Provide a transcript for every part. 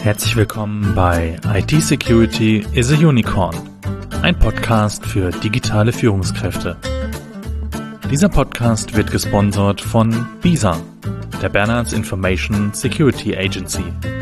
Herzlich willkommen bei IT Security is a Unicorn, ein Podcast für digitale Führungskräfte. Dieser Podcast wird gesponsert von BISA, der Bernards Information Security Agency.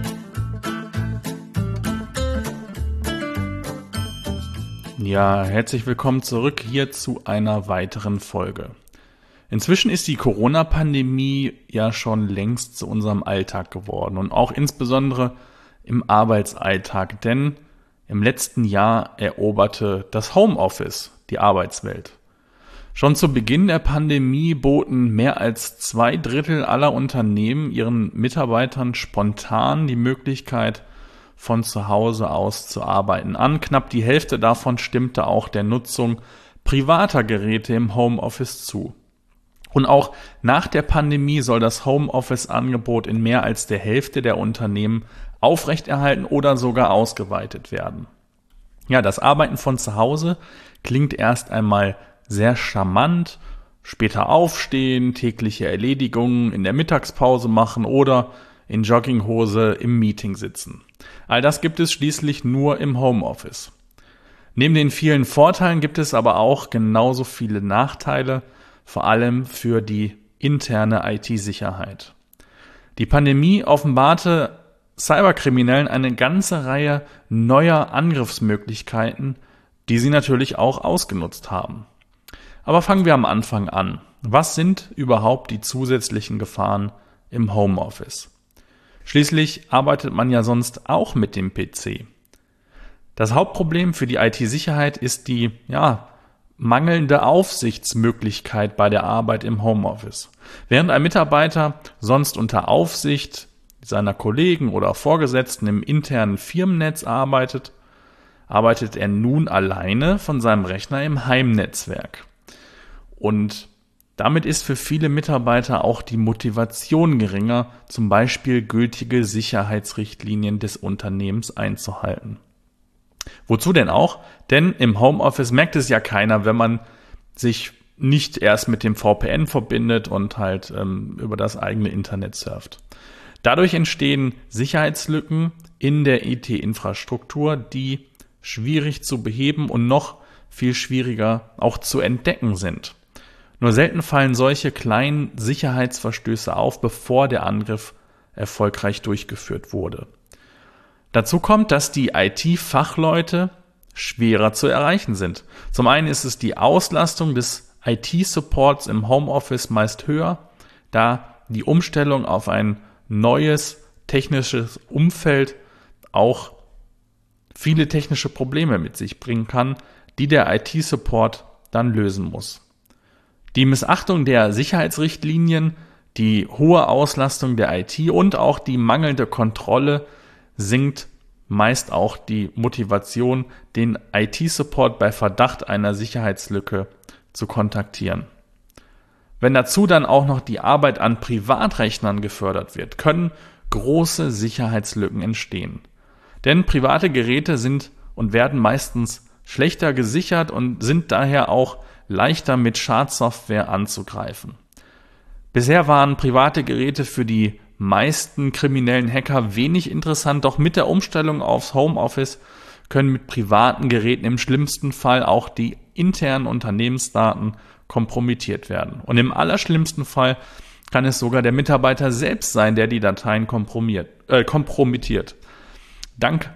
Ja, herzlich willkommen zurück hier zu einer weiteren Folge. Inzwischen ist die Corona-Pandemie ja schon längst zu unserem Alltag geworden und auch insbesondere im Arbeitsalltag, denn im letzten Jahr eroberte das Homeoffice die Arbeitswelt. Schon zu Beginn der Pandemie boten mehr als 2/3 aller Unternehmen ihren Mitarbeitern spontan die Möglichkeit, von zu Hause aus zu arbeiten an. Knapp die Hälfte davon stimmte auch der Nutzung privater Geräte im Homeoffice zu. Und auch nach der Pandemie soll das Homeoffice-Angebot in mehr als der Hälfte der Unternehmen aufrechterhalten oder sogar ausgeweitet werden. Ja, das Arbeiten von zu Hause klingt erst einmal sehr charmant, später aufstehen, tägliche Erledigungen in der Mittagspause machen oder in Jogginghose im Meeting sitzen. All das gibt es schließlich nur im Homeoffice. Neben den vielen Vorteilen gibt es aber auch genauso viele Nachteile, vor allem für die interne IT-Sicherheit. Die Pandemie offenbarte Cyberkriminellen eine ganze Reihe neuer Angriffsmöglichkeiten, die sie natürlich auch ausgenutzt haben. Aber fangen wir am Anfang an. Was sind überhaupt die zusätzlichen Gefahren im Homeoffice? Schließlich arbeitet man ja sonst auch mit dem PC. Das Hauptproblem für die IT-Sicherheit ist die, mangelnde Aufsichtsmöglichkeit bei der Arbeit im Homeoffice. Während ein Mitarbeiter sonst unter Aufsicht seiner Kollegen oder Vorgesetzten im internen Firmennetz arbeitet er nun alleine von seinem Rechner im Heimnetzwerk. Und damit ist für viele Mitarbeiter auch die Motivation geringer, zum Beispiel gültige Sicherheitsrichtlinien des Unternehmens einzuhalten. Wozu denn auch? Denn im Homeoffice merkt es ja keiner, wenn man sich nicht erst mit dem VPN verbindet und halt über das eigene Internet surft. Dadurch entstehen Sicherheitslücken in der IT-Infrastruktur, die schwierig zu beheben und noch viel schwieriger auch zu entdecken sind. Nur selten fallen solche kleinen Sicherheitsverstöße auf, bevor der Angriff erfolgreich durchgeführt wurde. Dazu kommt, dass die IT-Fachleute schwerer zu erreichen sind. Zum einen ist es die Auslastung des IT-Supports im Homeoffice meist höher, da die Umstellung auf ein neues technisches Umfeld auch viele technische Probleme mit sich bringen kann, die der IT-Support dann lösen muss. Die Missachtung der Sicherheitsrichtlinien, die hohe Auslastung der IT und auch die mangelnde Kontrolle sinkt meist auch die Motivation, den IT-Support bei Verdacht einer Sicherheitslücke zu kontaktieren. Wenn dazu dann auch noch die Arbeit an Privatrechnern gefördert wird, können große Sicherheitslücken entstehen. Denn private Geräte sind und werden meistens schlechter gesichert und sind daher auch leichter mit Schadsoftware anzugreifen. Bisher waren private Geräte für die meisten kriminellen Hacker wenig interessant, doch mit der Umstellung aufs Homeoffice können mit privaten Geräten im schlimmsten Fall auch die internen Unternehmensdaten kompromittiert werden. Und im allerschlimmsten Fall kann es sogar der Mitarbeiter selbst sein, der die Dateien kompromittiert. Dank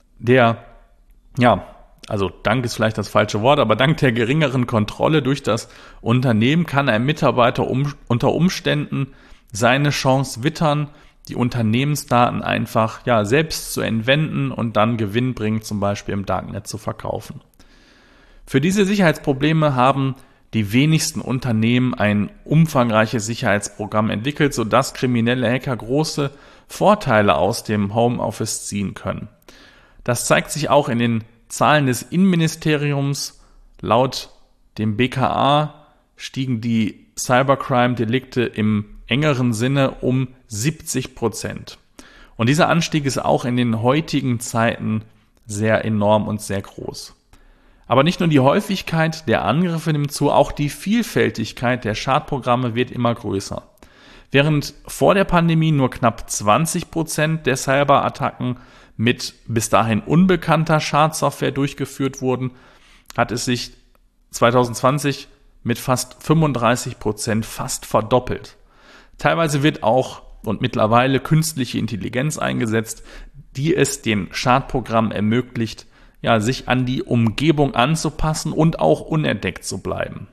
ist vielleicht das falsche Wort, aber dank der geringeren Kontrolle durch das Unternehmen kann ein Mitarbeiter unter Umständen seine Chance wittern, die Unternehmensdaten einfach selbst zu entwenden und dann gewinnbringend zum Beispiel im Darknet zu verkaufen. Für diese Sicherheitsprobleme haben die wenigsten Unternehmen ein umfangreiches Sicherheitsprogramm entwickelt, sodass kriminelle Hacker große Vorteile aus dem Homeoffice ziehen können. Das zeigt sich auch in den Zahlen des Innenministeriums. Laut dem BKA stiegen die Cybercrime-Delikte im engeren Sinne um 70%. Und dieser Anstieg ist auch in den heutigen Zeiten sehr enorm und sehr groß. Aber nicht nur die Häufigkeit der Angriffe nimmt zu, auch die Vielfältigkeit der Schadprogramme wird immer größer. Während vor der Pandemie nur knapp 20% der Cyberattacken mit bis dahin unbekannter Schadsoftware durchgeführt wurden, hat es sich 2020 mit fast 35% fast verdoppelt. Teilweise wird auch und mittlerweile künstliche Intelligenz eingesetzt, die es den Schadprogrammen ermöglicht, sich an die Umgebung anzupassen und auch unentdeckt zu bleiben.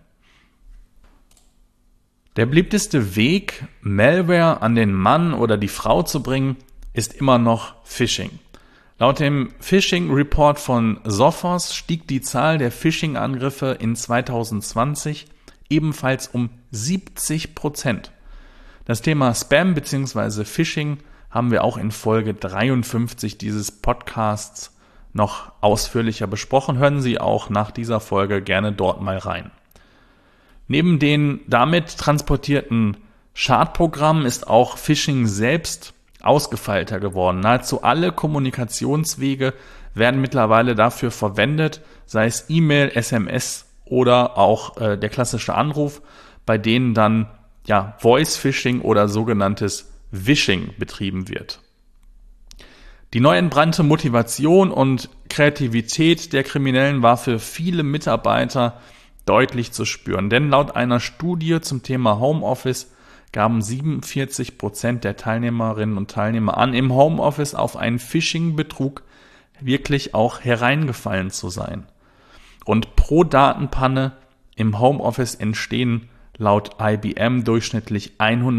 Der beliebteste Weg, Malware an den Mann oder die Frau zu bringen, ist immer noch Phishing. Laut dem Phishing Report von Sophos stieg die Zahl der Phishing-Angriffe in 2020 ebenfalls um 70%. Das Thema Spam bzw. Phishing haben wir auch in Folge 53 dieses Podcasts noch ausführlicher besprochen. Hören Sie auch nach dieser Folge gerne dort mal rein. Neben den damit transportierten Schadprogrammen ist auch Phishing selbst ausgefeilter geworden. Nahezu alle Kommunikationswege werden mittlerweile dafür verwendet, sei es E-Mail, SMS oder auch der klassische Anruf, bei denen dann Voice-Phishing oder sogenanntes Vishing betrieben wird. Die neu entbrannte Motivation und Kreativität der Kriminellen war für viele Mitarbeiter deutlich zu spüren, denn laut einer Studie zum Thema Homeoffice gaben 47% der Teilnehmerinnen und Teilnehmer an, im Homeoffice auf einen Phishing-Betrug wirklich auch hereingefallen zu sein. Und pro Datenpanne im Homeoffice entstehen laut IBM durchschnittlich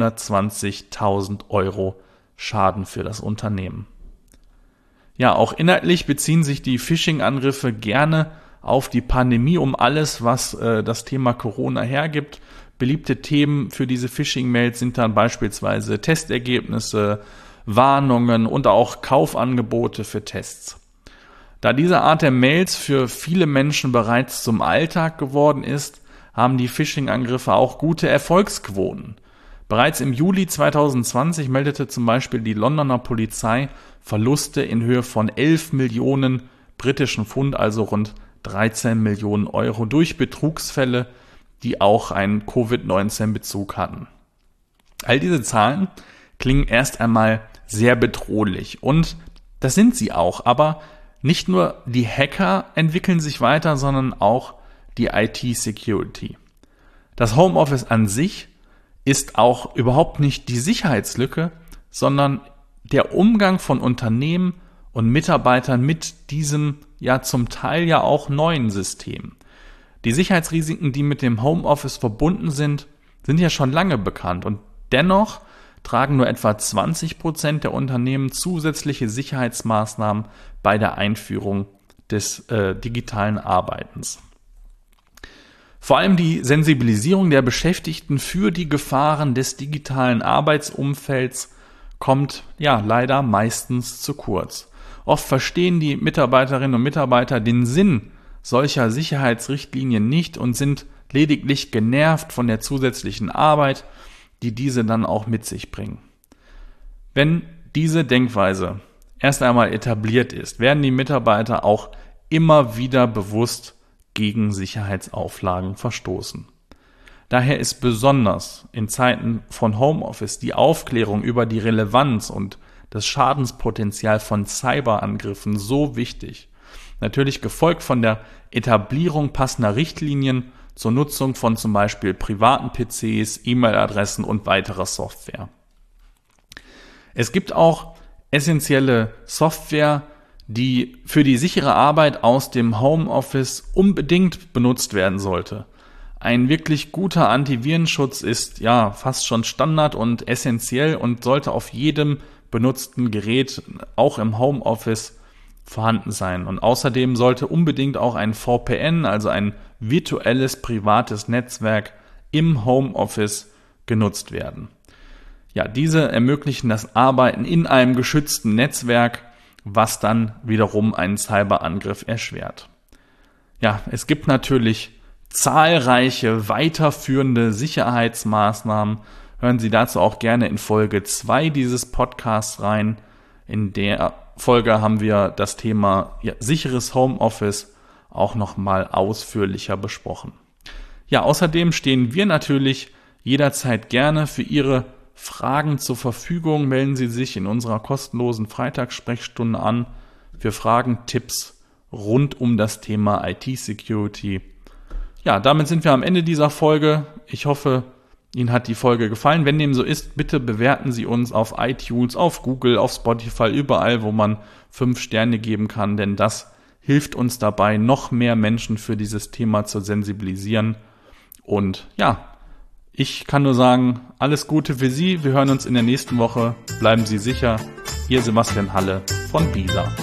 120.000 Euro Schaden für das Unternehmen. Ja, auch inhaltlich beziehen sich die Phishing-Angriffe gerne auf die Pandemie, um alles, was das Thema Corona hergibt. Beliebte Themen für diese Phishing-Mails sind dann beispielsweise Testergebnisse, Warnungen und auch Kaufangebote für Tests. Da diese Art der Mails für viele Menschen bereits zum Alltag geworden ist, haben die Phishing-Angriffe auch gute Erfolgsquoten. Bereits im Juli 2020 meldete zum Beispiel die Londoner Polizei Verluste in Höhe von 11 Millionen britischen Pfund, also rund 13 Millionen Euro, durch Betrugsfälle, die auch einen Covid-19-Bezug hatten. All diese Zahlen klingen erst einmal sehr bedrohlich und das sind sie auch, aber nicht nur die Hacker entwickeln sich weiter, sondern auch die IT-Security. Das Homeoffice an sich ist auch überhaupt nicht die Sicherheitslücke, sondern der Umgang von Unternehmen und Mitarbeitern mit diesem zum Teil auch neuen System. Die Sicherheitsrisiken, die mit dem Homeoffice verbunden sind, sind ja schon lange bekannt und dennoch tragen nur etwa 20% der Unternehmen zusätzliche Sicherheitsmaßnahmen bei der Einführung des digitalen Arbeitens. Vor allem die Sensibilisierung der Beschäftigten für die Gefahren des digitalen Arbeitsumfelds kommt leider meistens zu kurz. Oft verstehen die Mitarbeiterinnen und Mitarbeiter den Sinn solcher Sicherheitsrichtlinien nicht und sind lediglich genervt von der zusätzlichen Arbeit, die diese dann auch mit sich bringen. Wenn diese Denkweise erst einmal etabliert ist, werden die Mitarbeiter auch immer wieder bewusst gegen Sicherheitsauflagen verstoßen. Daher ist besonders in Zeiten von Homeoffice die Aufklärung über die Relevanz und das Schadenspotenzial von Cyberangriffen so wichtig. Natürlich gefolgt von der Etablierung passender Richtlinien zur Nutzung von zum Beispiel privaten PCs, E-Mail-Adressen und weiterer Software. Es gibt auch essentielle Software, die für die sichere Arbeit aus dem Homeoffice unbedingt benutzt werden sollte. Ein wirklich guter Antivirenschutz ist fast schon Standard und essentiell und sollte auf jedem benutzten Gerät auch im Homeoffice vorhanden sein. Und außerdem sollte unbedingt auch ein VPN, also ein virtuelles privates Netzwerk im Homeoffice genutzt werden. Diese ermöglichen das Arbeiten in einem geschützten Netzwerk, was dann wiederum einen Cyberangriff erschwert. Es gibt natürlich zahlreiche weiterführende Sicherheitsmaßnahmen. Hören Sie dazu auch gerne in Folge 2 dieses Podcasts rein. In der Folge haben wir das Thema sicheres Homeoffice auch nochmal ausführlicher besprochen. Außerdem stehen wir natürlich jederzeit gerne für Ihre Fragen zur Verfügung. Melden Sie sich in unserer kostenlosen Freitagssprechstunde an für Fragen, Tipps rund um das Thema IT-Security. Ja, damit sind wir am Ende dieser Folge. Ich hoffe, Ihnen hat die Folge gefallen. Wenn dem so ist, bitte bewerten Sie uns auf iTunes, auf Google, auf Spotify, überall, wo man 5 Sterne geben kann, denn das hilft uns dabei, noch mehr Menschen für dieses Thema zu sensibilisieren. Und ja, ich kann nur sagen, alles Gute für Sie. Wir hören uns in der nächsten Woche. Bleiben Sie sicher. Ihr Sebastian Halle von BISA.